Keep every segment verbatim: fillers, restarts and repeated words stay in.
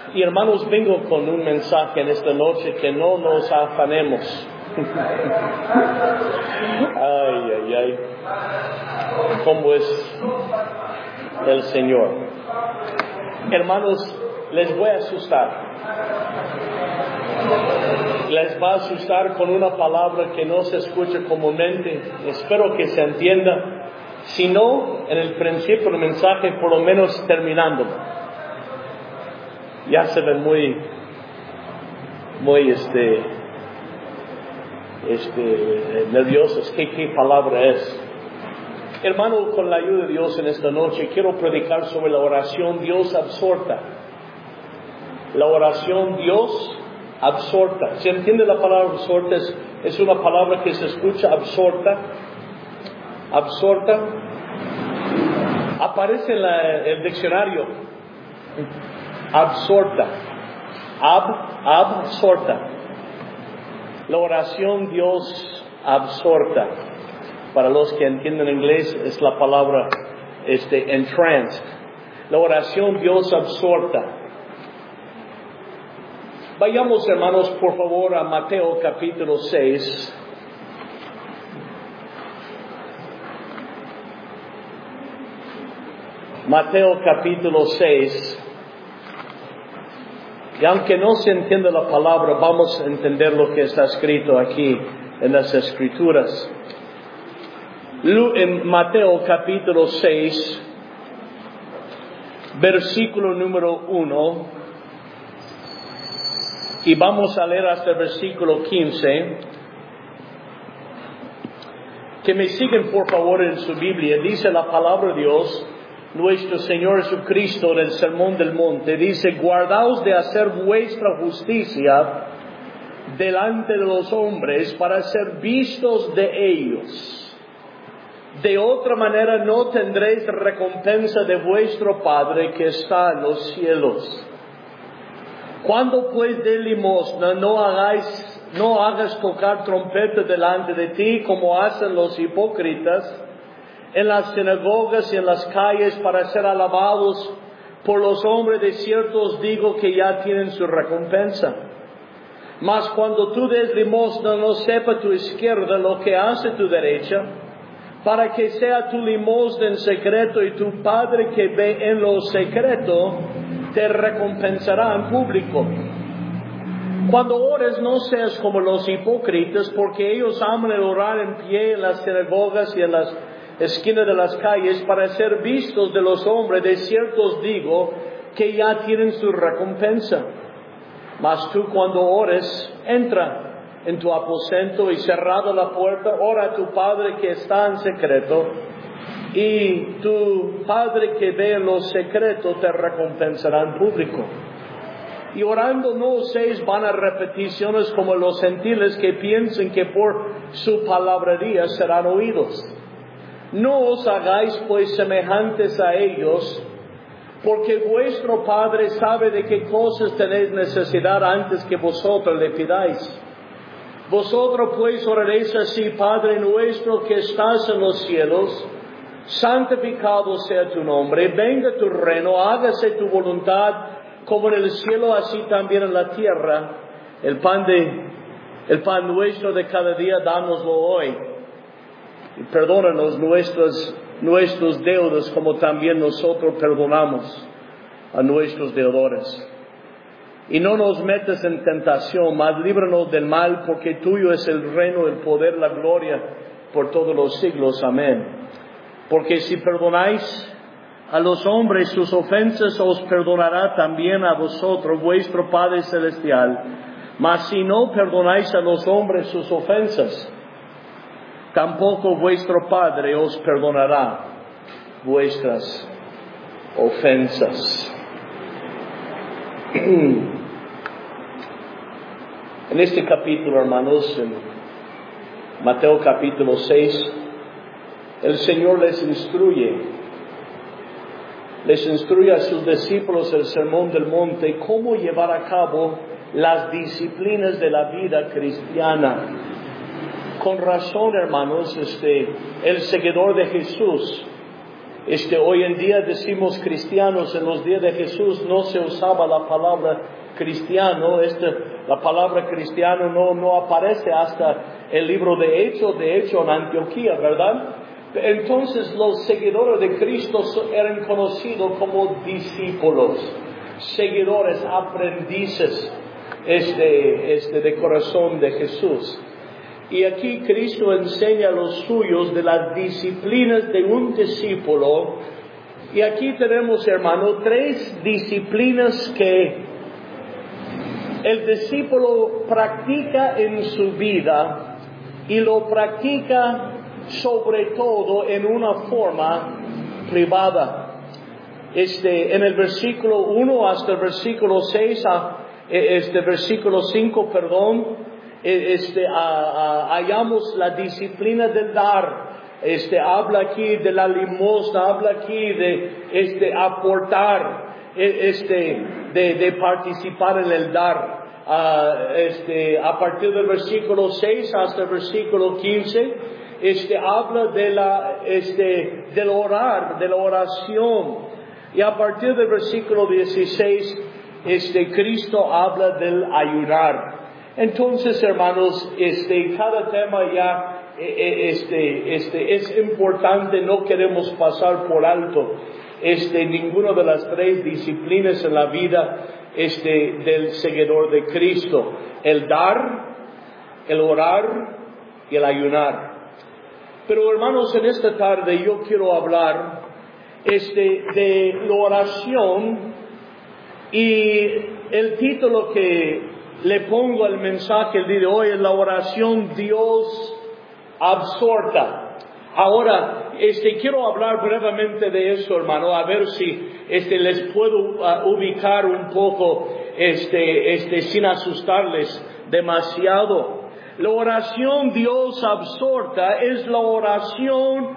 Y hermanos, vengo con un mensaje en esta noche, que no nos afanemos. Ay, ay, ay. ¿Cómo es el Señor? Hermanos, les voy a asustar. Les va a asustar con una palabra que no se escucha comúnmente. Espero que se entienda. Si no, en el principio del mensaje, por lo menos terminándolo. Ya se ven muy, muy, este, este, nerviosos. ¿Qué, qué palabra es? Hermano, con la ayuda de Dios en esta noche, quiero predicar sobre la oración Dios absorta. La oración Dios absorta. ¿Se entiende la palabra absorta? Es, es una palabra que se escucha absorta. Absorta. Aparece en la, el diccionario. Absorta. Ab, absorta. La oración Dios absorta. Para los que entienden inglés, es la palabra este, entranced. La oración Dios absorta. Vayamos, hermanos, por favor, a Mateo capítulo seis. Mateo capítulo seis. Y aunque no se entienda la palabra, vamos a entender lo que está escrito aquí en las Escrituras. En Mateo capítulo seis, versículo número uno, y vamos a leer hasta el versículo quince. Que me siguen por favor en su Biblia. Dice la palabra de Dios, nuestro Señor Jesucristo en el Sermón del Monte, dice: guardaos de hacer vuestra justicia delante de los hombres para ser vistos de ellos. De otra manera no tendréis recompensa de vuestro Padre que está en los cielos. Cuando pues de limosna no hagáis, no hagas tocar trompeta delante de ti como hacen los hipócritas en las sinagogas y en las calles para ser alabados por los hombres. De cierto os digo que ya tienen su recompensa. Mas cuando tú des limosna, no sepa tu izquierda lo que hace tu derecha, para que sea tu limosna en secreto, y tu Padre que ve en lo secreto te recompensará en público. Cuando ores, no seas como los hipócritas, porque ellos aman el orar en pie en las sinagogas y en las esquinas de las calles para ser vistos de los hombres. De cierto os digo que ya tienen su recompensa. Mas tú, cuando ores, entra en tu aposento y cerrada la puerta, ora a tu Padre que está en secreto, y tu Padre que ve en lo secreto te recompensará en público. Y orando no uséis vanas repeticiones como los gentiles, que piensan que por su palabrería serán oídos. No os hagáis pues semejantes a ellos, porque vuestro Padre sabe de qué cosas tenéis necesidad antes que vosotros le pidáis. Vosotros pues oraréis así: Padre nuestro que estás en los cielos, santificado sea tu nombre, venga tu reino, hágase tu voluntad como en el cielo, así también en la tierra. El pan de, el pan nuestro de cada día, dánoslo hoy. Y perdónanos nuestros, nuestros deudos, como también nosotros perdonamos a nuestros deudores. Y no nos metas en tentación, mas líbranos del mal, porque tuyo es el reino, el poder, la gloria, por todos los siglos. Amén. Porque si perdonáis a los hombres sus ofensas, os perdonará también a vosotros vuestro Padre Celestial. Mas si no perdonáis a los hombres sus ofensas, tampoco vuestro Padre os perdonará vuestras ofensas. En este capítulo, hermanos, en Mateo capítulo seis, el Señor les instruye, les instruye a sus discípulos el Sermón del Monte, cómo llevar a cabo las disciplinas de la vida cristiana. Con razón, hermanos, este, el seguidor de Jesús Este, hoy en día decimos cristianos, en los días de Jesús no se usaba la palabra cristiano. Este, la palabra cristiano no, no aparece hasta el libro de Hechos, de hecho en Antioquía, ¿verdad? Entonces los seguidores de Cristo eran conocidos como discípulos, seguidores, aprendices este, este, de corazón de Jesús. Y aquí Cristo enseña a los suyos de las disciplinas de un discípulo. Y aquí tenemos, hermano, tres disciplinas que el discípulo practica en su vida y lo practica sobre todo en una forma privada. Este, en el versículo uno hasta el versículo seis, este versículo cinco, perdón, este, a, a, hallamos la disciplina del dar. Este, habla aquí de la limosna, habla aquí de este, aportar, este, de, de participar en el dar. Uh, este, a partir del versículo seis hasta el versículo quince, este, habla de la, este, del orar, de la oración. Y a partir del versículo dieciséis, este, Cristo habla del ayunar. Entonces, hermanos, este, cada tema ya, este, este, es importante, no queremos pasar por alto, este, ninguna de las tres disciplinas en la vida, este, del seguidor de Cristo: el dar, el orar y el ayunar. Pero, hermanos, en esta tarde yo quiero hablar, este, de la oración, y el título que le pongo al mensaje el día de hoy es la oración Dios absorta. Ahora, este, quiero hablar brevemente de eso, hermano, a ver si este, les puedo uh, ubicar un poco, este, este, sin asustarles demasiado. La oración Dios absorta es la oración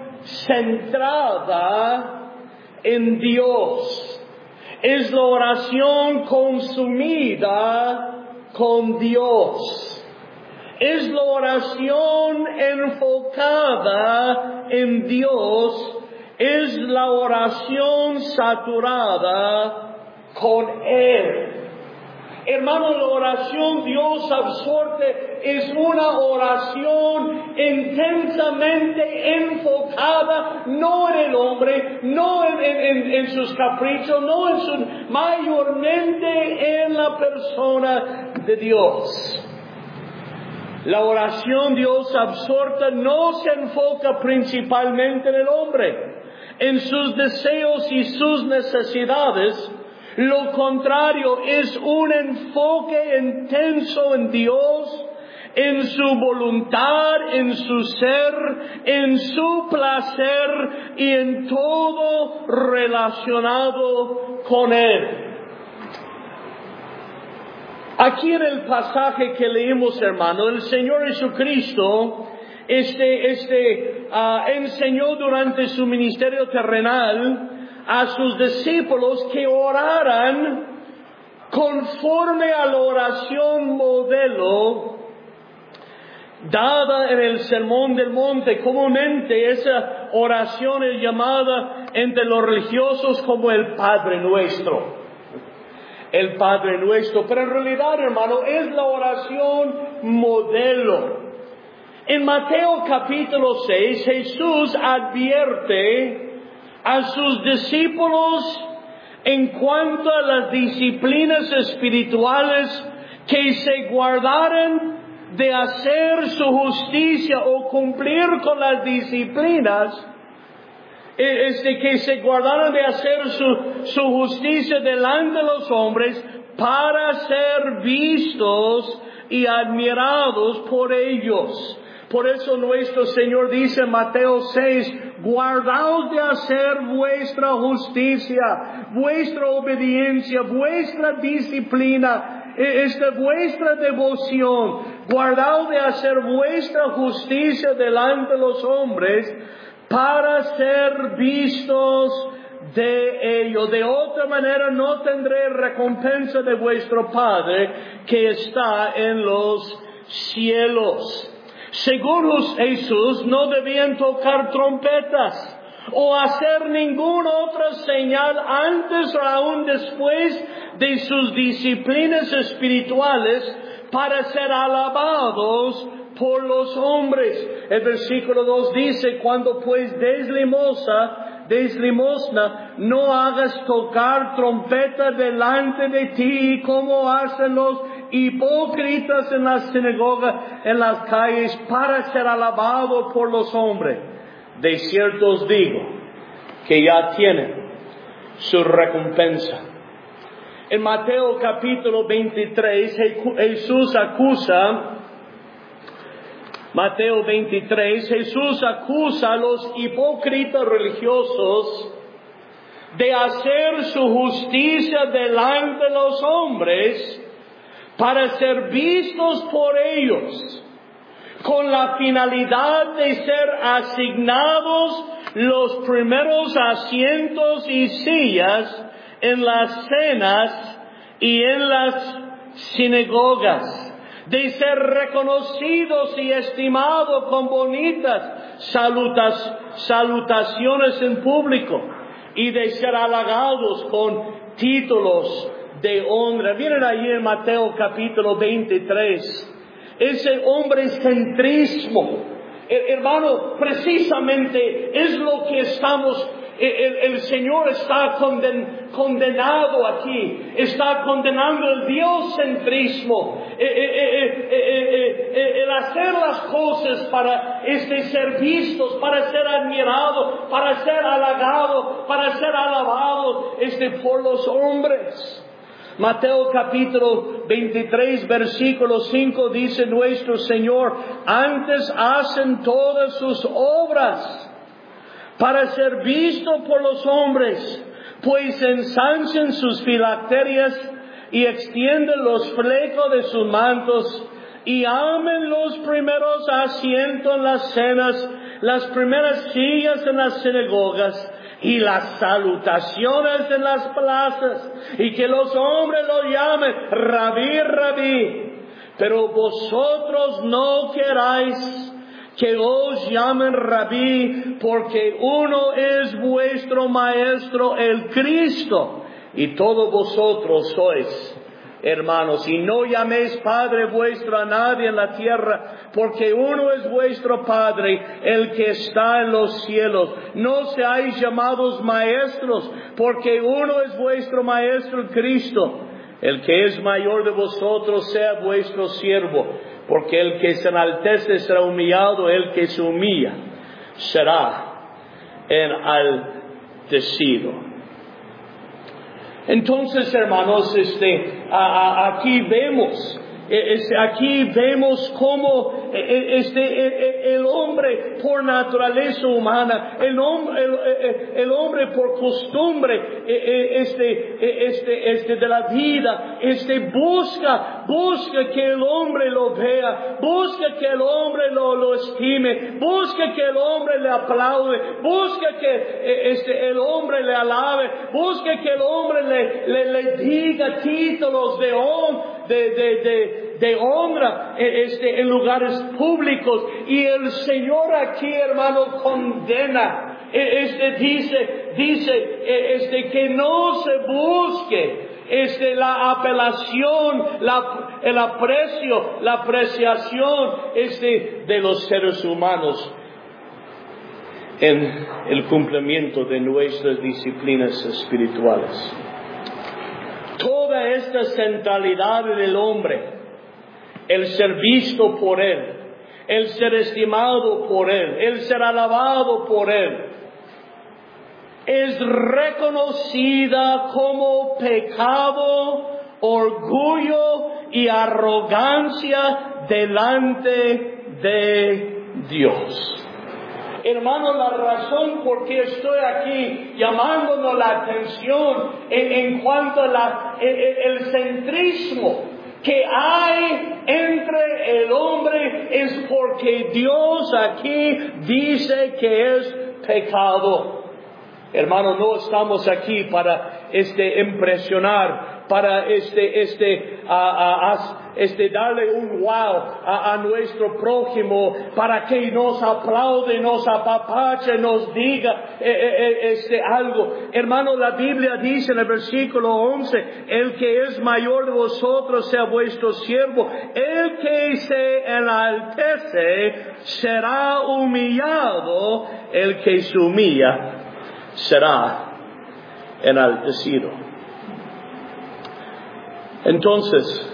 centrada en Dios. Es la oración consumida con Dios. Es la oración enfocada en Dios. Es la oración saturada con Él. Hermano, la oración Dios absorte es una oración intensamente enfocada, no en el hombre, no en, en, en sus caprichos, no en su, mayormente en la persona de Dios. La oración Dios absorta no se enfoca principalmente en el hombre, en sus deseos y sus necesidades. Lo contrario, es un enfoque intenso en Dios, en su voluntad, en su ser, en su placer y en todo relacionado con Él. Aquí en el pasaje que leímos, hermano, el Señor Jesucristo este, este, uh, enseñó durante su ministerio terrenal a sus discípulos que oraran conforme a la oración modelo dada en el Sermón del Monte. Comúnmente esa oración es llamada entre los religiosos como el Padre Nuestro. El Padre Nuestro. Pero en realidad, hermano, es la oración modelo. En Mateo capítulo seis, Jesús advierte a sus discípulos en cuanto a las disciplinas espirituales que se guardaran de hacer su justicia o cumplir con las disciplinas, este, que se guardaran de hacer su, su justicia delante de los hombres para ser vistos y admirados por ellos. Por eso nuestro Señor dice en Mateo seis, guardaos de hacer vuestra justicia, vuestra obediencia, vuestra disciplina, esta vuestra devoción, guardaos de hacer vuestra justicia delante de los hombres para ser vistos de ellos. De otra manera no tendré recompensa de vuestro Padre que está en los cielos. Según Jesús, no debían tocar trompetas o hacer ninguna otra señal antes o aún después de sus disciplinas espirituales para ser alabados por los hombres. El versículo dos dice, cuando pues des limosna, des limosna, no hagas tocar trompeta delante de ti como hacen los hipócritas en las sinagogas, en las calles, para ser alabados por los hombres. De cierto os digo que ya tienen su recompensa. En Mateo capítulo veintitrés, Jesús acusa, Mateo veintitrés, Jesús acusa a los hipócritas religiosos de hacer su justicia delante de los hombres para ser vistos por ellos, con la finalidad de ser asignados los primeros asientos y sillas en las cenas y en las sinagogas, de ser reconocidos y estimados con bonitas salutas, salutaciones en público y de ser halagados con títulos de honra. Miren ahí en Mateo capítulo veintitrés, ese hombrecentrismo, hermano, precisamente es lo que estamos, el, el Señor está conden, condenado aquí, está condenando el dioscentrismo, eh, eh, eh, eh, eh, el hacer las cosas para este, ser vistos, para ser admirados, para ser halagados, para ser alabados este, por los hombres. Mateo capítulo veintitrés, versículo cinco dice nuestro Señor, antes hacen todas sus obras para ser visto por los hombres, pues ensanchan sus filacterias y extienden los flecos de sus mantos y amen los primeros asientos en las cenas, las primeras sillas en las sinagogas y las salutaciones en las plazas, y que los hombres lo llamen Rabí, Rabí. Pero vosotros no queráis que os llamen Rabí, porque uno es vuestro Maestro, el Cristo, y todos vosotros sois hermanos. Y no llaméis Padre vuestro a nadie en la tierra, porque uno es vuestro Padre, el que está en los cielos. No seáis llamados maestros, porque uno es vuestro Maestro, el Cristo. El que es mayor de vosotros sea vuestro siervo, porque el que se enaltece será humillado, el que se humilla será enaltecido. Entonces, hermanos, este, a, a, aquí vemos, este, aquí vemos cómo este, el hombre por naturaleza humana, el hombre, el, el hombre por costumbre, este, este, este de la vida, este busca, busca que el hombre lo vea, busca que el hombre lo, lo estime, busca que el hombre le aplaude, busca que este, el hombre le alabe, busca que el hombre le Le, le diga títulos de, hon, de, de, de, de honra este, en lugares públicos. Y el Señor aquí, hermano, condena. Este, dice, dice este, que no se busque este, la apelación, la, el aprecio, la apreciación este, de los seres humanos en el cumplimiento de nuestras disciplinas espirituales. Toda esta centralidad del hombre, el ser visto por Él, el ser estimado por Él, el ser alabado por Él, es reconocida como pecado, orgullo y arrogancia delante de Dios. Hermano, la razón por qué estoy aquí llamándonos la atención en, en cuanto a la, el, el centrismo que hay entre el hombre es porque Dios aquí dice que es pecado. Hermano, no estamos aquí para este impresionar, para este este a, a, a, este darle un wow a, a nuestro prójimo, para que nos aplaude, nos apapache, nos diga eh, eh, este algo. Hermano, la Biblia dice en el versículo once: el que es mayor de vosotros sea vuestro siervo. El que se enaltece será humillado. El que se humilla será enaltecido. Entonces,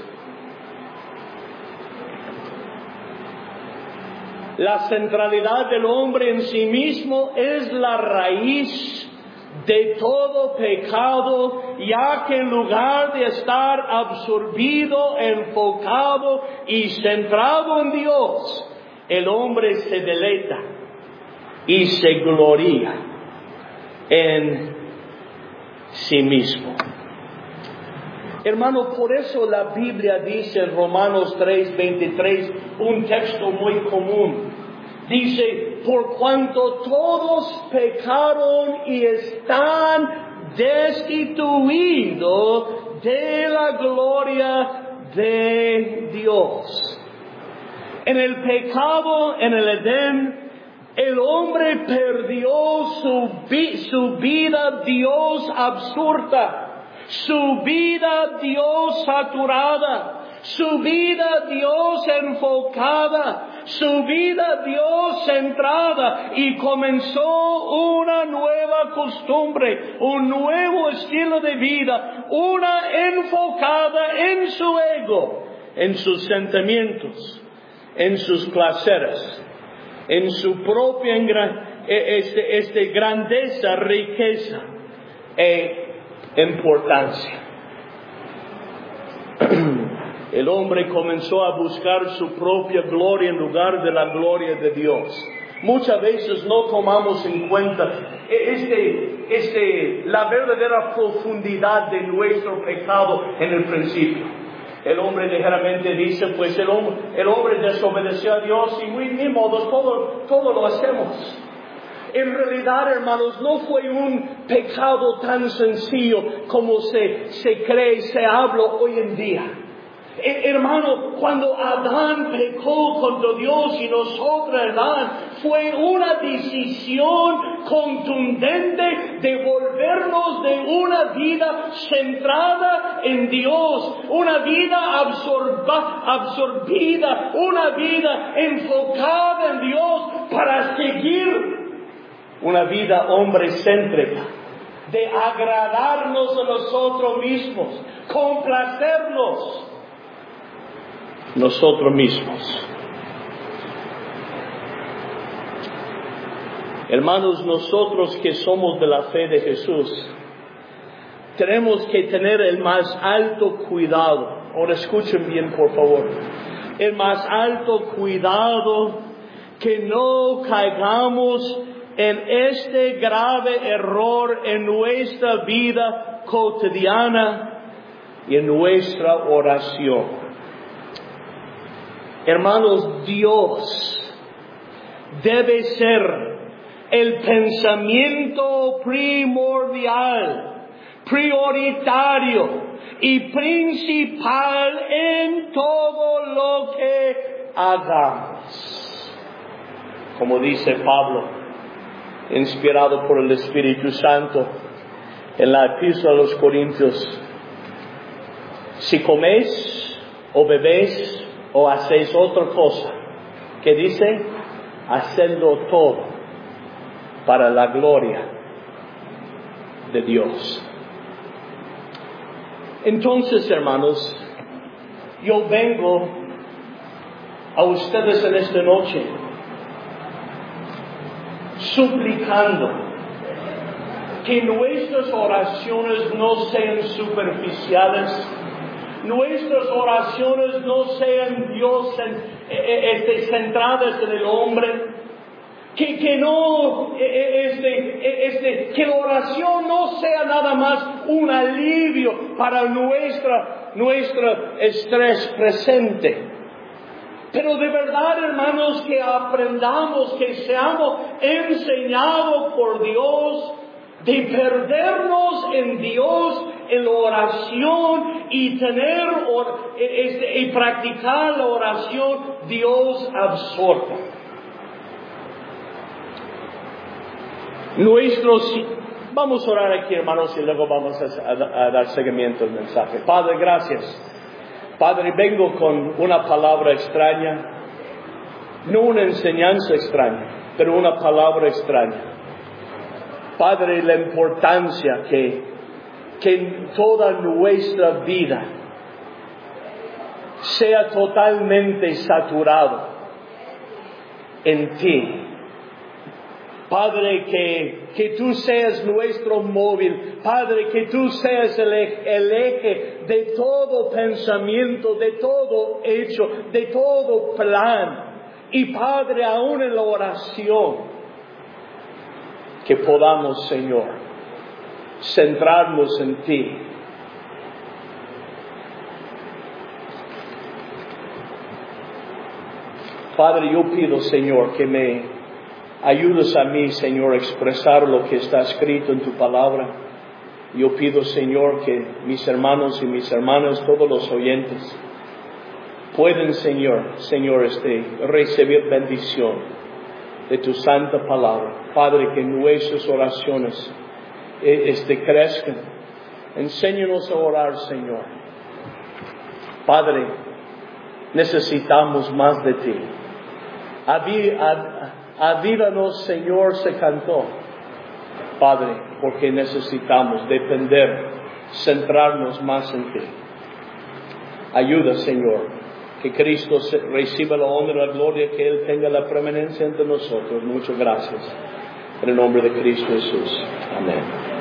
la centralidad del hombre en sí mismo es la raíz de todo pecado, ya que en lugar de estar absorbido, enfocado y centrado en Dios, el hombre se deleita y se gloria en sí mismo. Hermano, por eso la Biblia dice en Romanos tres veintitrés, un texto muy común. Dice: por cuanto todos pecaron y están destituidos de la gloria de Dios. En el pecado, en el Edén, el hombre perdió su, vi- su vida Dios absurda. Su vida Dios saturada, su vida Dios enfocada, su vida Dios centrada, y comenzó una nueva costumbre, un nuevo estilo de vida, una enfocada en su ego, en sus sentimientos, en sus placeres, en su propia este, este grandeza, riqueza e importancia. El hombre comenzó a buscar su propia gloria en lugar de la gloria de Dios. Muchas veces no tomamos en cuenta este, este, la verdadera profundidad de nuestro pecado en el principio. El hombre ligeramente dice: pues el hombre, el hombre desobedeció a Dios y ni modo, todo, todo lo hacemos. En realidad, hermanos, no fue un pecado tan sencillo como se, se cree y se habla hoy en día. Eh, hermano, cuando Adán pecó contra Dios y nosotros, Adán, fue una decisión contundente de volvernos de una vida centrada en Dios, una vida absorba, absorbida, una vida enfocada en Dios, para seguir una vida hombre-céntrica, de agradarnos a nosotros mismos, complacernos nosotros mismos. Hermanos, nosotros que somos de la fe de Jesús, tenemos que tener el más alto cuidado. Ahora escuchen bien, por favor. El más alto cuidado, que no caigamos en este grave error en nuestra vida cotidiana y en nuestra oración. Hermanos, Dios debe ser el pensamiento primordial, prioritario y principal en todo lo que hagamos. Como dice Pablo, inspirado por el Espíritu Santo, en la epístola a los Corintios: si coméis o bebéis o hacéis otra cosa, que dice: hacedlo todo para la gloria de Dios. Entonces, hermanos, yo vengo a ustedes en esta noche suplicando que nuestras oraciones no sean superficiales, nuestras oraciones no sean Dios este, centradas en el hombre, que, que no este, este, que la oración no sea nada más un alivio para nuestra nuestro estrés presente. Pero de verdad, hermanos, que aprendamos, que seamos enseñados por Dios de perdernos en Dios, en la oración y tener este, y practicar la oración Dios absorta. Nuestros, vamos a orar aquí, hermanos, y luego vamos a, a, a dar seguimiento al mensaje. Padre, gracias. Padre, vengo con una palabra extraña, no una enseñanza extraña, pero una palabra extraña. Padre, la importancia que, que en toda nuestra vida sea totalmente saturado en ti. Padre, que, que tú seas nuestro móvil. Padre, que tú seas el, el eje de todo pensamiento, de todo hecho, de todo plan. Y Padre, aún en la oración, que podamos, Señor, centrarnos en ti. Padre, yo pido, Señor, que me ayudes a mí, Señor, a expresar lo que está escrito en tu palabra. Yo pido, Señor, que mis hermanos y mis hermanas, todos los oyentes, pueden, Señor, Señor, este, recibir bendición de tu santa palabra. Padre, que nuestras oraciones este, crezcan. Enséñanos a orar, Señor. Padre, necesitamos más de ti. Avívanos, Señor, se cantó. Padre, porque necesitamos depender, centrarnos más en ti. Ayuda, Señor, que Cristo reciba la honra y la gloria, que Él tenga la preeminencia entre nosotros. Muchas gracias. En el nombre de Cristo Jesús. Amén.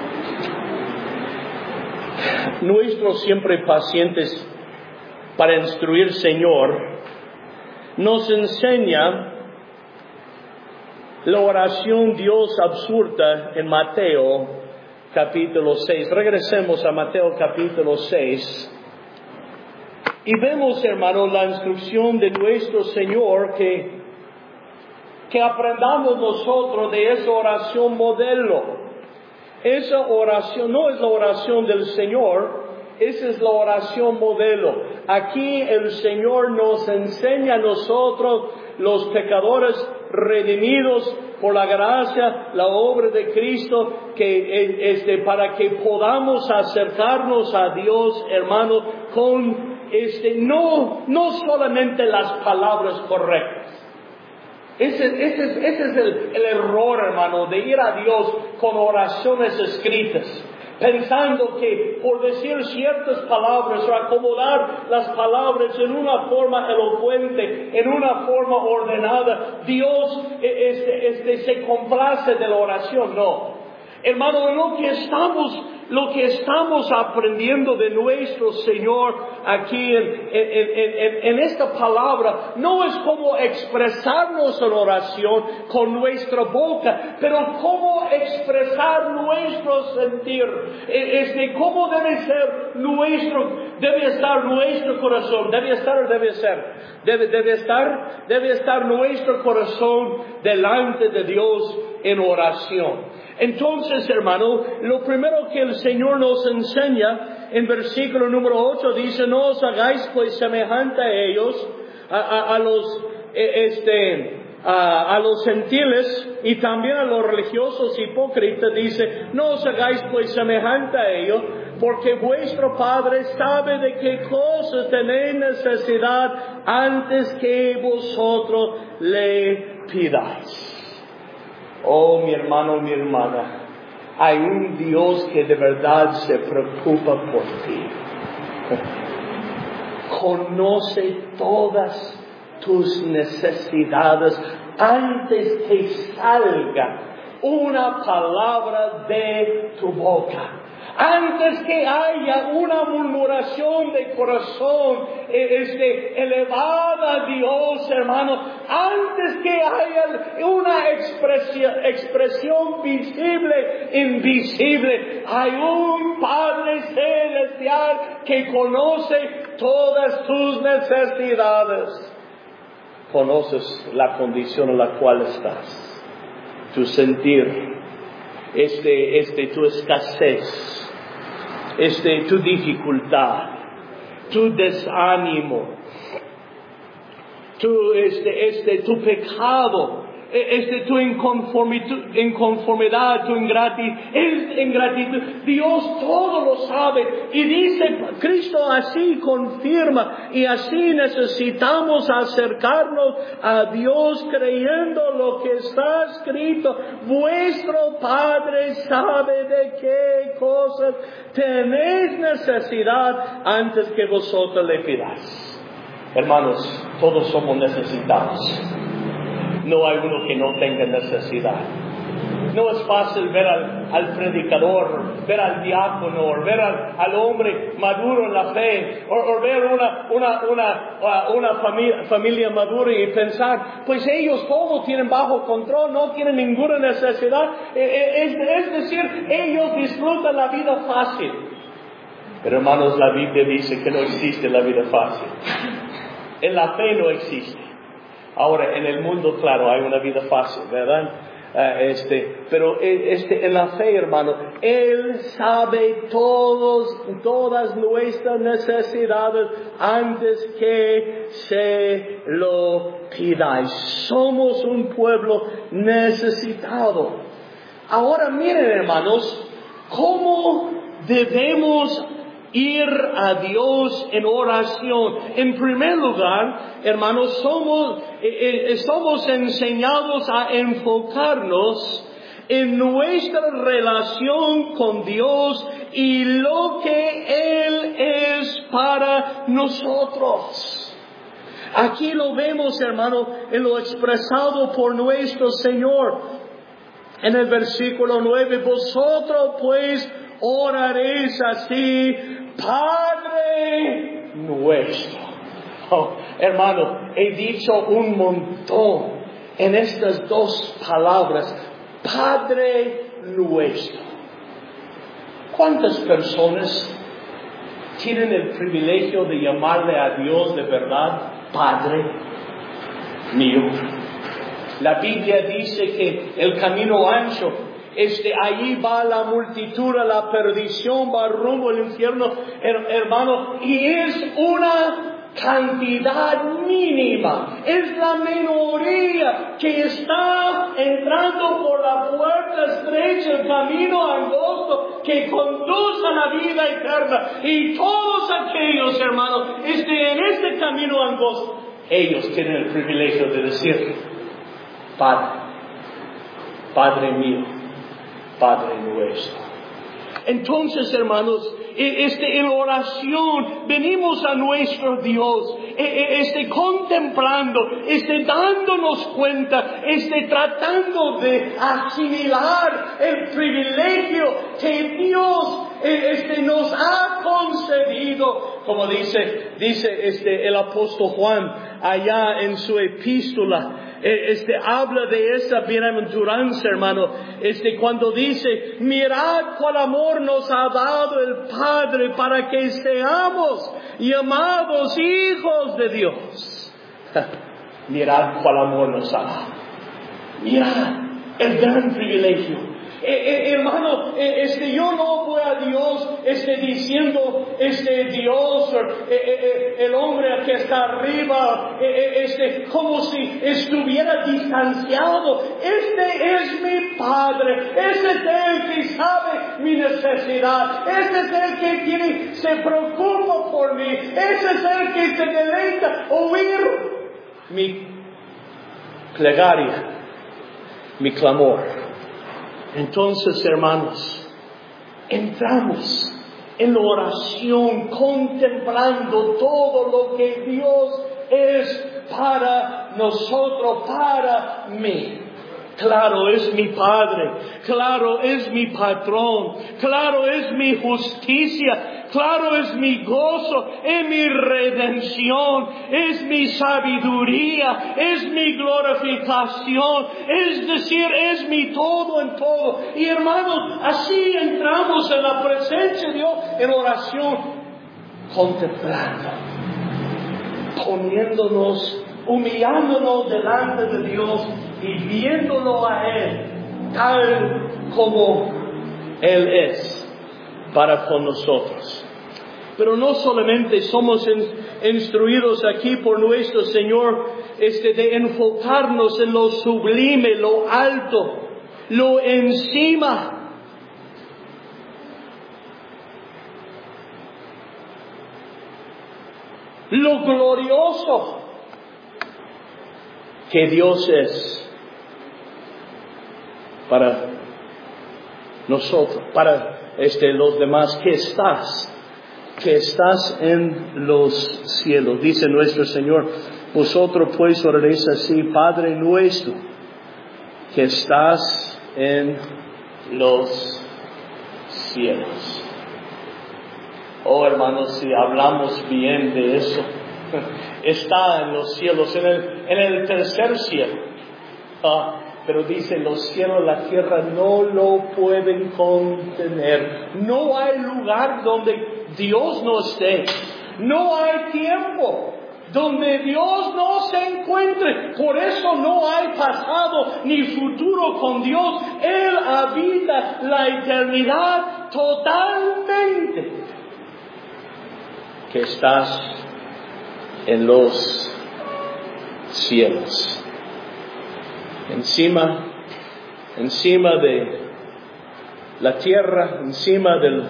Nuestros siempre pacientes para instruir, Señor, nos enseña la oración Dios absurda en Mateo capítulo seis. Regresemos a Mateo capítulo seis. Y vemos, hermanos, la instrucción de nuestro Señor, que, que aprendamos nosotros de esa oración modelo. Esa oración no es la oración del Señor, esa es la oración modelo. Aquí el Señor nos enseña a nosotros, los pecadores redimidos por la gracia, la obra de Cristo, que este, para que podamos acercarnos a Dios, hermano, con este, no, no solamente las palabras correctas. Ese, ese, es, ese es el, el error, hermano, de ir a Dios con oraciones escritas, pensando que por decir ciertas palabras o acomodar las palabras en una forma elocuente, en una forma ordenada, Dios este, este, se complace de la oración. No, hermano, lo que estamos, lo que estamos aprendiendo de nuestro Señor aquí en, en, en, en esta palabra no es cómo expresarnos en oración con nuestra boca, pero cómo expresar nuestro sentir, es de cómo debe ser nuestro, debe estar nuestro corazón, debe estar o debe ser, debe, debe estar, debe estar nuestro corazón delante de Dios en oración. Entonces, hermano, lo primero que el Señor nos enseña en versículo número ocho dice: no os hagáis pues semejante a ellos, a, a, a los este a, a los gentiles y también a los religiosos hipócritas. Dice: no os hagáis pues semejante a ellos, porque vuestro Padre sabe de qué cosas tenéis necesidad antes que vosotros le pidáis. Oh, mi hermano, mi hermana, hay un Dios que de verdad se preocupa por ti. Conoce todas tus necesidades antes que salga una palabra de tu boca. Antes que haya una murmuración de corazón este, elevada a Dios, hermano, antes que haya una expresión, expresión visible, invisible, hay un Padre celestial que conoce todas tus necesidades. Conoces la condición en la cual estás, tu sentir, este, este, tu escasez, este, tu dificultad, tu desánimo, tu, este, este, tu pecado, este, tu inconformidad, inconformidad, tu ingratitud, ingratitud. Dios todo lo sabe. Y dice, Cristo así confirma, y así necesitamos acercarnos a Dios creyendo lo que está escrito. Vuestro Padre sabe de qué cosas tenéis necesidad antes que vosotros le pidáis. Hermanos, todos somos necesitados. No hay uno que no tenga necesidad. No es fácil ver al, al predicador, ver al diácono, ver al, al hombre maduro en la fe, o, o ver una, una, una, una familia, familia madura y pensar, pues ellos todos tienen bajo control, no tienen ninguna necesidad. Es, es decir, ellos disfrutan la vida fácil. Pero hermanos, la Biblia dice que no existe la vida fácil. En la fe no existe. Ahora, en el mundo, claro, hay una vida fácil, ¿verdad? Uh, este, pero este, en la fe, hermano, Él sabe todos, todas nuestras necesidades antes que se lo pidáis. Somos un pueblo necesitado. Ahora miren, hermanos, cómo debemos ir a Dios en oración. En primer lugar, hermanos, somos, eh, eh, somos enseñados a enfocarnos en nuestra relación con Dios y lo que Él es para nosotros. Aquí lo vemos, hermano, en lo expresado por nuestro Señor. En el versículo nueve, vosotros pues oraréis así, Padre nuestro. Oh, hermano, he dicho un montón en estas dos palabras, Padre nuestro. ¿Cuántas personas tienen el privilegio de llamarle a Dios de verdad Padre mío? La Biblia dice que el camino ancho, Este, allí va la multitud a la perdición, va rumbo al infierno, her, hermano, y es una cantidad mínima, es la minoría que está entrando por la puerta estrecha, el camino angosto que conduce a la vida eterna, y todos aquellos, hermanos, este, en este camino angosto, ellos tienen el privilegio de decir, Padre, Padre mío, Padre nuestro. Entonces, hermanos, este, en oración venimos a nuestro Dios, este, contemplando, este, dándonos cuenta, este, tratando de asimilar el privilegio que Dios este, nos ha concedido, como dice, dice este, el apóstol Juan allá en su epístola. Este habla de esa bienaventuranza, hermano. Este cuando dice, mirad cuál amor nos ha dado el Padre para que seamos llamados hijos de Dios. Mirad cuál amor nos ha dado. Mirad el gran privilegio. Eh, eh, hermano, eh, este, yo no voy a Dios este, diciendo, este Dios, eh, eh, el hombre que está arriba, eh, eh, este, como si estuviera distanciado. Este es mi Padre, este es el que sabe mi necesidad, este es el que tiene, se preocupa por mí, este es el que se deleita oír mi plegaria, mi clamor. Entonces, hermanos, entramos en la oración contemplando todo lo que Dios es para nosotros, para mí. Claro, es mi Padre, claro, es mi patrón, claro, es mi justicia, claro, es mi gozo, es mi redención, es mi sabiduría, es mi glorificación, es decir, es mi todo en todo. Y hermanos, así entramos en la presencia de Dios en oración, contemplando, poniéndonos, humillándonos delante de Dios y viéndolo a Él tal como Él es para con nosotros. Pero no solamente somos instruidos aquí por nuestro Señor este, de enfocarnos en lo sublime, lo alto, lo encima. Lo glorioso que Dios es para nosotros, para este, los demás, que estás, que estás en los cielos. Dice nuestro Señor, vosotros pues oraréis así: Padre nuestro, que estás en los cielos. Oh, hermanos, si hablamos bien de eso, está en los cielos, en el, en el tercer cielo. Ah, pero dice, los cielos, la tierra no lo pueden contener. No hay lugar donde Dios no esté. No hay tiempo donde Dios no se encuentre. Por eso no hay pasado ni futuro con Dios. Él habita la eternidad totalmente. Que estás en los cielos. Encima, encima de la tierra, encima del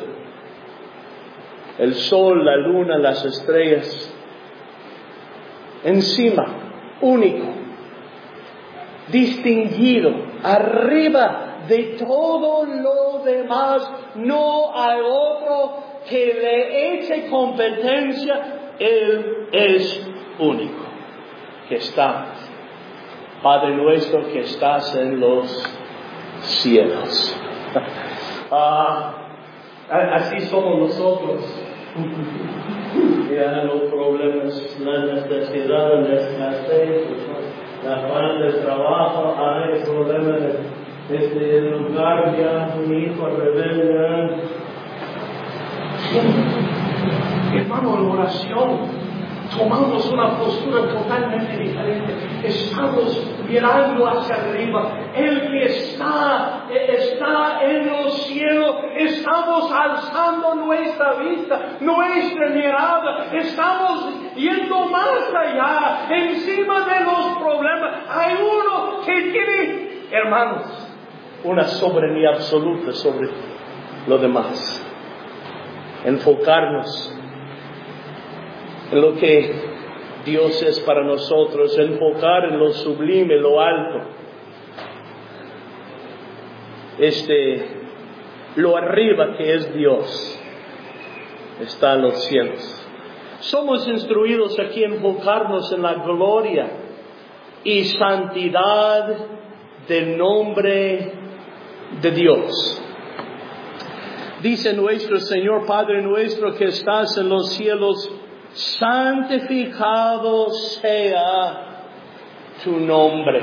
el sol, la luna, las estrellas. Encima, único, distinguido, arriba de todo lo demás, no hay otro que le eche competencia. Él es único, que está. Padre nuestro que estás en los cielos. Ah, así somos nosotros. Ya los problemas, las necesidades, la escasez, la falta de trabajo, hay problemas desde el lugar, ya mi hijo rebelde. Hermano, en oración tomamos una postura totalmente diferente. Estamos mirando hacia arriba. El que está, está en los cielos. Estamos alzando nuestra vista, nuestra mirada. Estamos yendo más allá, encima de los problemas. Hay uno que tiene, hermanos, una soberanía absoluta sobre lo demás. Enfocarnos en lo que Dios es para nosotros, enfocar en lo sublime, lo alto, este, lo arriba que es Dios, está en los cielos. Somos instruidos aquí a enfocarnos en la gloria y santidad del nombre de Dios. Dice nuestro Señor, Padre nuestro que estás en los cielos, santificado sea tu nombre.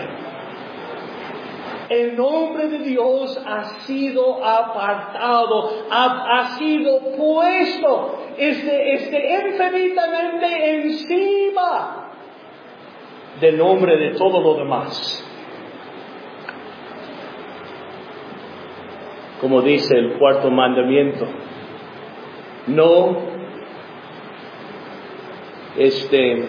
El nombre de Dios ha sido apartado, ha, ha sido puesto este, este infinitamente encima del nombre de todo lo demás. Como dice el cuarto mandamiento, no Este,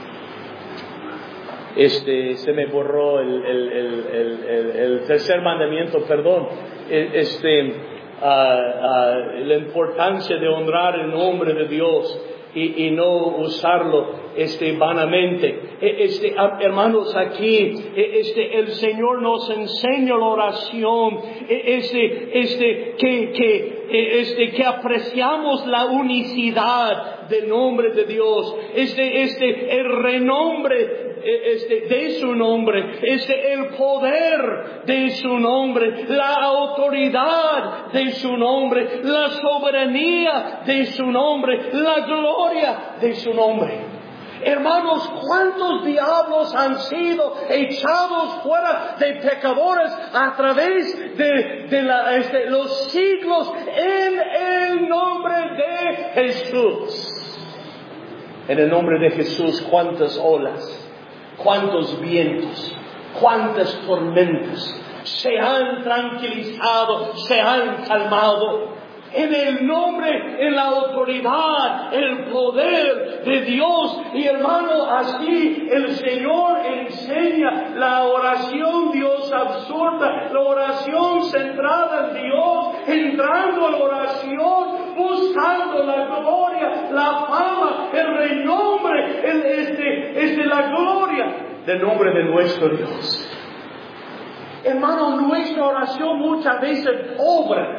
este, se me borró el, el, el, el, el tercer mandamiento, perdón, este, uh, uh, la importancia de honrar el nombre de Dios y, y no usarlo, este, vanamente. Este, hermanos, aquí, este, el Señor nos enseña la oración, este, este, que, que, este, que apreciamos la unicidad del nombre de Dios, este, este, el renombre este, de su nombre, este, el poder de su nombre, la autoridad de su nombre, la soberanía de su nombre, la gloria de su nombre. Hermanos, ¿cuántos diablos han sido echados fuera de pecadores a través de, de la, este, los siglos en el nombre de Jesús? En el nombre de Jesús, cuántas olas, cuántos vientos, cuántas tormentas, se han tranquilizado, se han calmado. En el nombre, en la autoridad, el poder de Dios. Y hermano, así el Señor enseña la oración Dios absurda, la oración centrada en Dios, entrando a la oración, buscando la gloria, la fama, el renombre, el, este, este, la gloria del nombre de nuestro Dios. Hermano, nuestra oración muchas veces obra.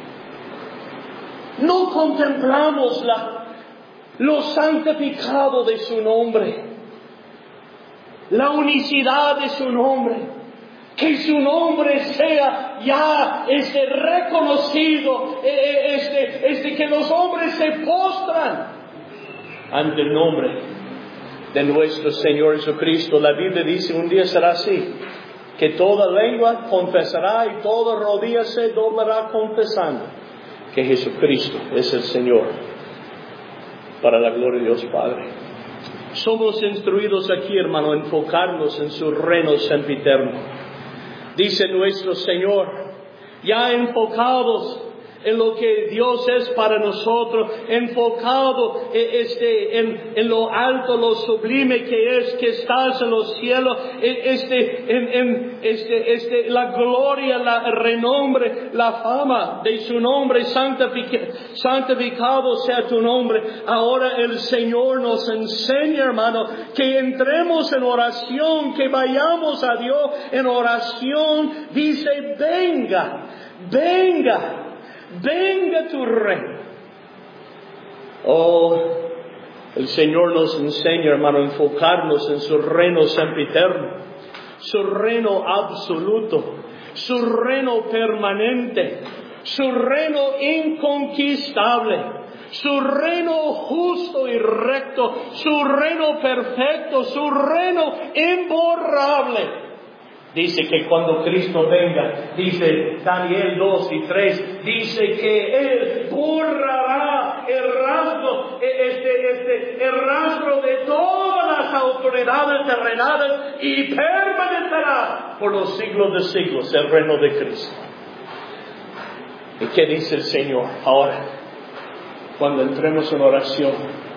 No contemplamos la, lo santificado de su nombre, la unicidad de su nombre, que su nombre sea ya este reconocido, este, este, que los hombres se postran ante el nombre de nuestro Señor Jesucristo. La Biblia dice, un día será así, que toda lengua confesará y toda rodilla se doblará confesando que Jesucristo es el Señor, para la gloria de Dios Padre. Somos instruidos aquí, hermano, a enfocarnos en su reino sempiterno. Dice nuestro Señor, ya enfocados en lo que Dios es para nosotros, enfocado este, en, en lo alto, lo sublime que es, que estás en los cielos, este, en, en este, este, la gloria, la, el renombre, la fama de su nombre, santific- santificado sea tu nombre. Ahora el Señor nos enseña, hermano, que entremos en oración, que vayamos a Dios en oración. Dice, venga, venga. Venga tu reino. Oh, el Señor nos enseña, hermano, a enfocarnos en su reino sempiterno, su reino absoluto, su reino permanente, su reino inconquistable, su reino justo y recto, su reino perfecto, su reino imborrable. Dice que cuando Cristo venga, dice Daniel dos y tres, dice que Él borrará el rastro, este, este, el rastro de todas las autoridades terrenales y permanecerá por los siglos de siglos el reino de Cristo. ¿Y qué dice el Señor ahora? Cuando entremos en oración,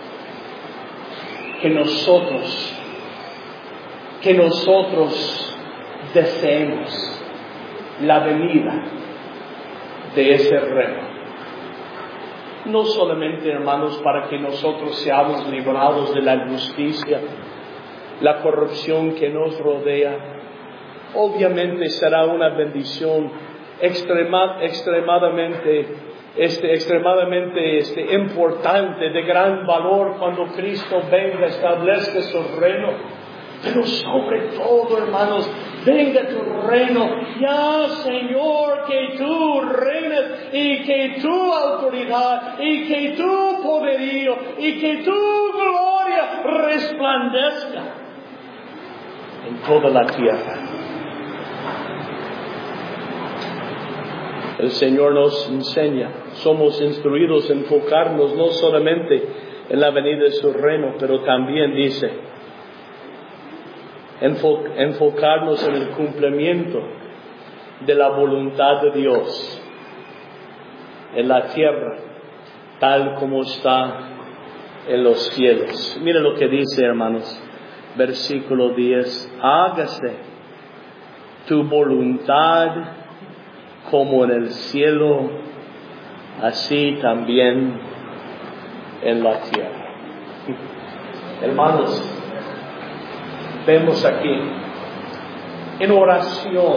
que nosotros, que nosotros deseemos la venida de ese reino. No solamente, hermanos, para que nosotros seamos librados de la injusticia, la corrupción que nos rodea. Obviamente será una bendición extrema, extremadamente, este, extremadamente este, importante, de gran valor, cuando Cristo venga, establezca su reino. Pero sobre todo, hermanos, venga tu reino. Ya, Señor, que tú reines y que tu autoridad y que tu poderío y que tu gloria resplandezca en toda la tierra. El Señor nos enseña, somos instruidos a enfocarnos no solamente en la venida de su reino, pero también dice, enfocarnos en el cumplimiento de la voluntad de Dios en la tierra, tal como está en los cielos. Mira lo que dice, hermanos, versículo diez, hágase tu voluntad como en el cielo, así también en la tierra. Hermanos, vemos aquí, en oración,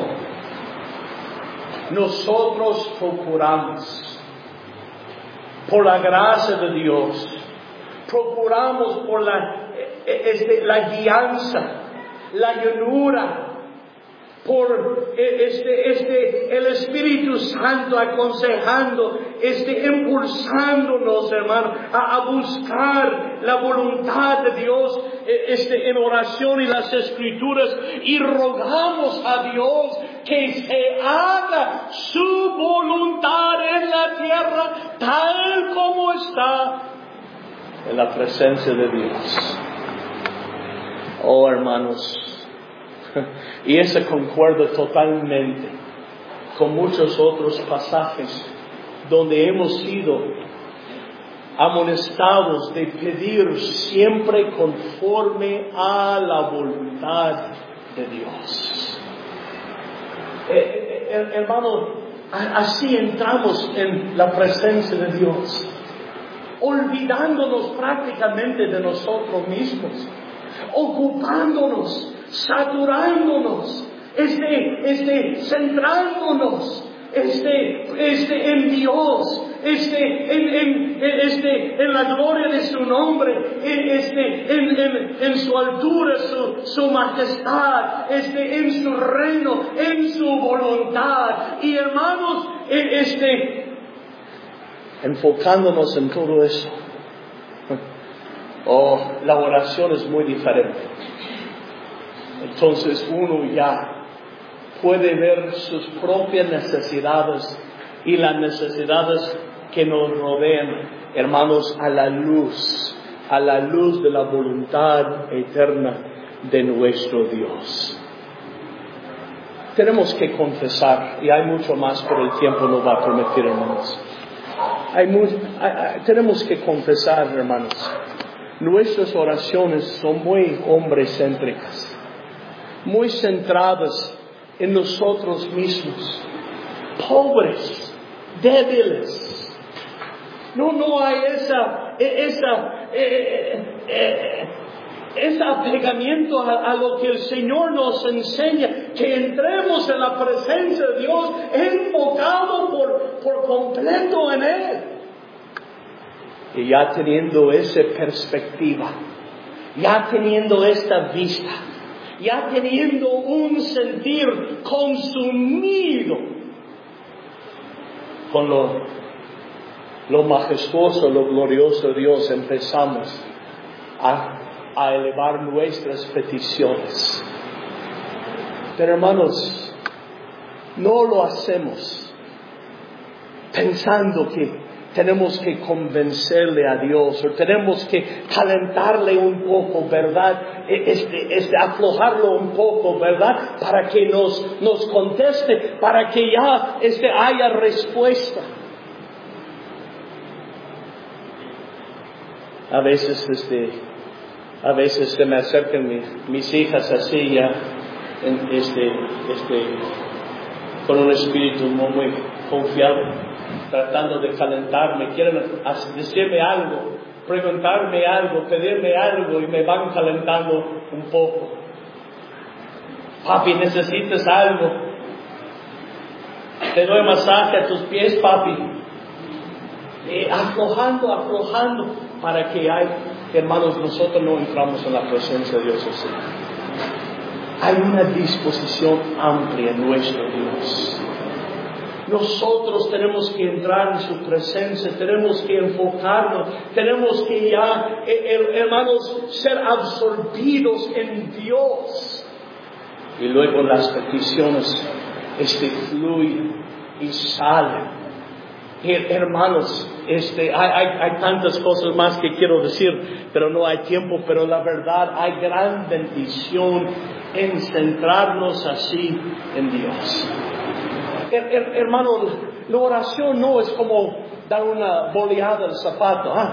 nosotros procuramos, por la gracia de Dios, procuramos por la, este, la guianza, la llenura, por este, este, el Espíritu Santo aconsejando, este, impulsándonos, hermano, a, a buscar la voluntad de Dios, este, en oración y las Escrituras, y rogamos a Dios que se haga su voluntad en la tierra, tal como está en la presencia de Dios. Oh, hermanos, Y ese concuerda totalmente con muchos otros pasajes donde hemos sido amonestados de pedir siempre conforme a la voluntad de Dios. Eh, eh, hermano, así entramos en la presencia de Dios, olvidándonos prácticamente de nosotros mismos, ocupándonos, saturándonos, este, este, centrándonos, este, este, en Dios, este, en, en, este, en la gloria de su nombre, este, en, en, en su altura, su, su majestad, este, en su reino, en su voluntad. Y hermanos, este, enfocándonos en todo eso, oh, la oración es muy diferente. Entonces uno ya puede ver sus propias necesidades y las necesidades que nos rodean, hermanos, a la luz, a la luz de la voluntad eterna de nuestro Dios. Tenemos que confesar, y hay mucho más, pero el tiempo no va a permitir, hermanos. Hay mucho, hay, hay, tenemos que confesar, hermanos, nuestras oraciones son muy hombre-céntricas, muy centradas en nosotros mismos, pobres, débiles. No, no hay esa, esa, eh, eh, ese apegamiento a, a lo que el Señor nos enseña, que entremos en la presencia de Dios enfocado por, por completo en Él. Y ya teniendo esa perspectiva, ya teniendo esta vista, ya teniendo un sentir consumido con lo, lo majestuoso, lo glorioso de Dios, empezamos a, a elevar nuestras peticiones. Pero hermanos, no lo hacemos pensando que tenemos que convencerle a Dios, o tenemos que calentarle un poco, ¿verdad? Este, este, aflojarlo un poco, ¿verdad? Para que nos, nos conteste, para que ya este, haya respuesta. A veces, este, a veces se me acercan mis, mis hijas así ya, en, este, este, con un espíritu muy, muy confiado, tratando de calentarme, quieren decirme algo, preguntarme algo, pedirme algo, y me van calentando un poco. Papi, ¿necesitas algo? Te doy masaje a tus pies, papi. Eh, aflojando, aflojando, para que hay, hermanos, nosotros no entramos en la presencia de Dios así. Hay una disposición amplia en nuestro Dios. Nosotros tenemos que entrar en su presencia, tenemos que enfocarnos, tenemos que ya, eh, hermanos, ser absorbidos en Dios. Y luego las peticiones este, fluyen y salen. Y, hermanos, este, hay, hay, hay tantas cosas más que quiero decir, pero no hay tiempo. Pero la verdad, hay gran bendición en centrarnos así en Dios. Her, her, hermano, la oración no es como dar una boleada al zapato. ¿ah?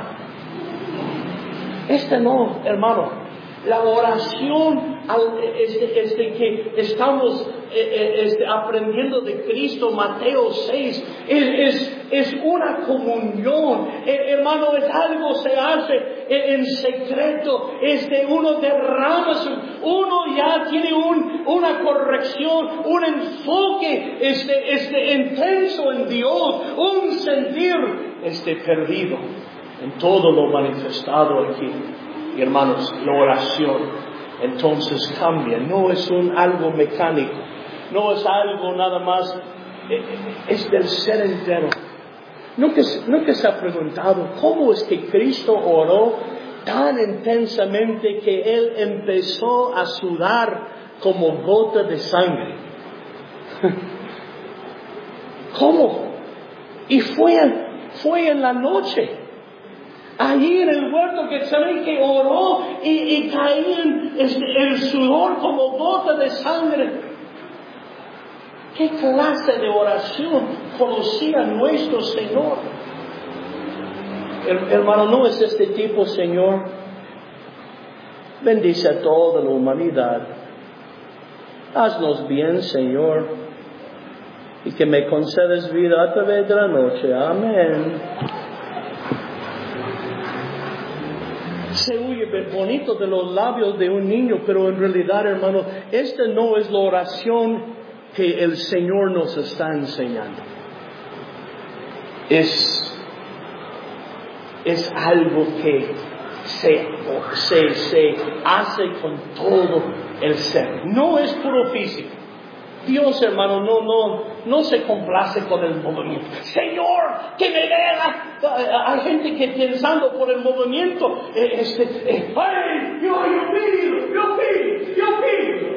Este no, hermano. La oración este, este, que estamos este, aprendiendo de Cristo, Mateo seis, es, es, es una comunión. Eh, hermano, es algo se hace en secreto. Este, uno derrama su, uno ya tiene un, una corrección, un enfoque este, este, intenso en Dios, un sentir este, perdido en todo lo manifestado aquí. Y hermanos, la oración entonces cambia, no es un algo mecánico, no es algo nada más, eh, es del ser entero. ¿Nunca, nunca se ha preguntado cómo es que Cristo oró tan intensamente que Él empezó a sudar como gota de sangre? ¿Cómo? Y fue, fue en la noche. allí en el huerto que saben que oró y, y caían este, el sudor como gota de sangre. ¿Qué clase de oración conocía nuestro Señor? Hermano, no es este tipo, Señor. Bendice a toda la humanidad. Haznos bien, Señor, y que me concedes vida a través de la noche. Amén. Se oye bonito de los labios de un niño, pero en realidad, hermano, esta no es la oración que el Señor nos está enseñando. Es, es algo que se, se, se hace con todo el ser. No es puro físico. Dios, hermano, no, no, no se complace con el movimiento. Señor, que me vea. Hay gente que pensando por el movimiento, eh, este, eh, ay, yo, yo pido, yo pido, yo pido.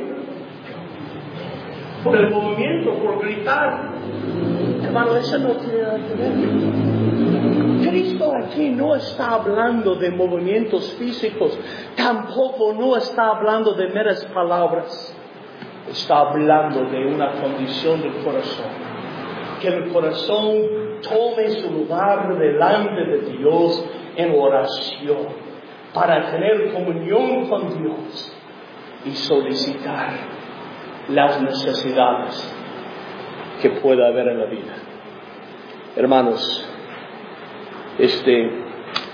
Por el movimiento, por gritar. Hermano, eso no tiene nada que ver. Cristo aquí no está hablando de movimientos físicos, tampoco no está hablando de meras palabras. Está hablando de una condición del corazón. Que el corazón tome su lugar delante de Dios en oración para tener comunión con Dios y solicitar las necesidades que pueda haber en la vida. Hermanos, este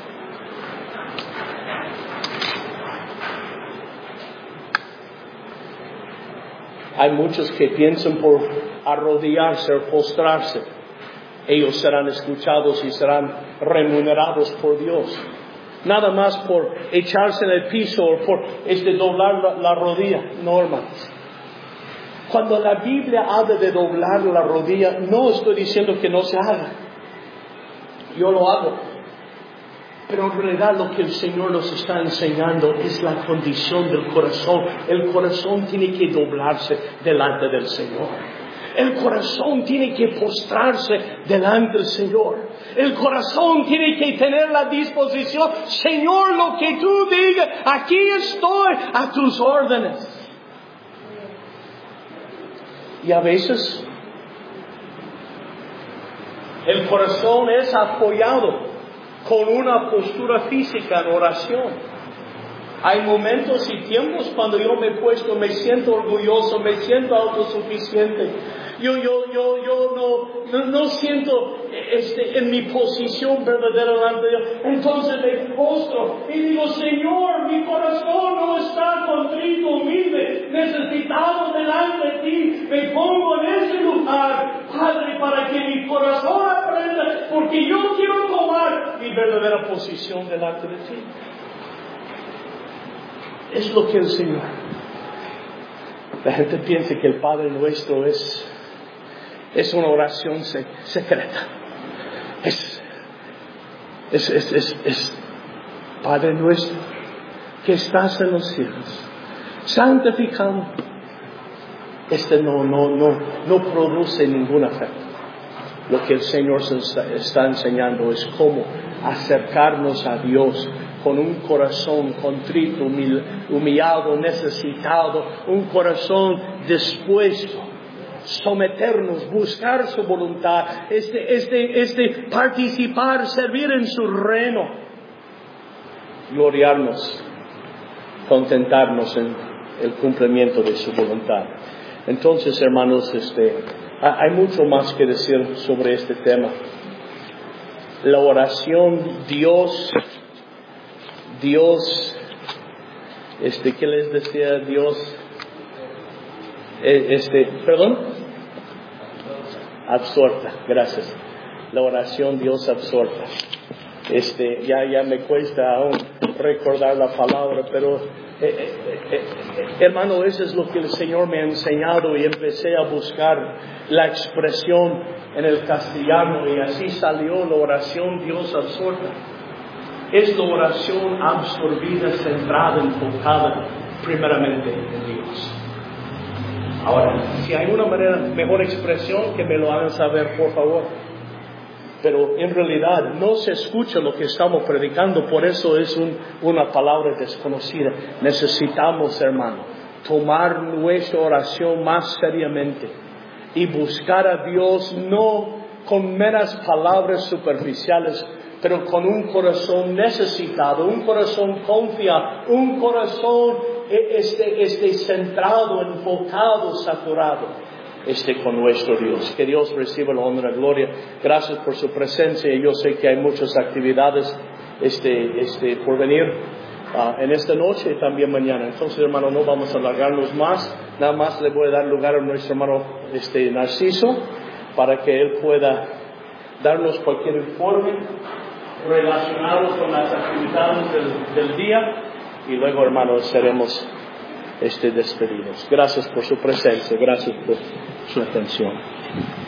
hay muchos que piensan por arrodillarse o postrarse, ellos serán escuchados y serán remunerados por Dios. Nada más por echarse en el piso o por este, doblar la, la rodilla. No, hermanos. Cuando la Biblia habla de doblar la rodilla, no estoy diciendo que no se haga. Yo lo hago. Pero en realidad lo que el Señor nos está enseñando es la condición del corazón. El corazón tiene que doblarse delante del Señor. El corazón tiene que postrarse delante del Señor. El corazón tiene que tener la disposición. Señor, lo que tú digas, aquí estoy a tus órdenes. Y a veces el corazón es apoyado con una postura física en oración. Hay momentos y tiempos cuando yo me he puesto, me siento orgulloso, me siento autosuficiente. Yo, yo, yo, yo no, no, no siento este, en mi posición verdadera delante de Dios. Entonces me postro y digo, Señor, mi corazón no está contrito, humilde, necesitado delante de ti. Me pongo en ese lugar, Padre, para que mi corazón aprenda, porque yo quiero tomar mi verdadera posición delante de ti. Es lo que el Señor. La gente piensa que el Padre Nuestro es, es una oración se, secreta. Es, es, es, es, es Padre Nuestro que estás en los cielos, santificado. Este no, no, no, no produce ningún efecto. Lo que el Señor se está, está enseñando es cómo acercarnos a Dios con un corazón contrito, humil, humillado, necesitado, un corazón dispuesto, someternos, buscar su voluntad, este, este, este, participar, servir en su reino, gloriarnos, contentarnos en el cumplimiento de su voluntad. Entonces, hermanos, este, hay mucho más que decir sobre este tema. La oración, Dios, Dios, este, ¿qué les decía Dios? Este, perdón, absorta, gracias. La oración, Dios absorta. Este, ya, ya me cuesta aún recordar la palabra, pero eh, eh, eh, eh, hermano, eso es lo que el Señor me ha enseñado y empecé a buscar la expresión en el castellano y así salió la oración Dios absorta. Es la oración absorbida, centrada, enfocada primeramente en Dios. Ahora, si hay una manera, mejor expresión, que me lo hagan saber, por favor. pero en realidad no se escucha lo que estamos predicando, por eso es un, una palabra desconocida. Necesitamos, hermano, tomar nuestra oración más seriamente y buscar a Dios no con meras palabras superficiales, pero con un corazón necesitado, un corazón confiado, un corazón este, este centrado, enfocado, saturado, este con nuestro Dios. Que Dios reciba la honra y la gloria. Gracias por su presencia. Yo sé que hay muchas actividades este, este, por venir uh, en esta noche y también mañana. Entonces, hermano, no vamos a alargarnos más. Nada más le voy a dar lugar a nuestro hermano este, Narciso, para que él pueda darnos cualquier informe relacionado con las actividades del, del día, y luego, hermanos, seremos este, despedidos. Gracias por su presencia, gracias por su atención.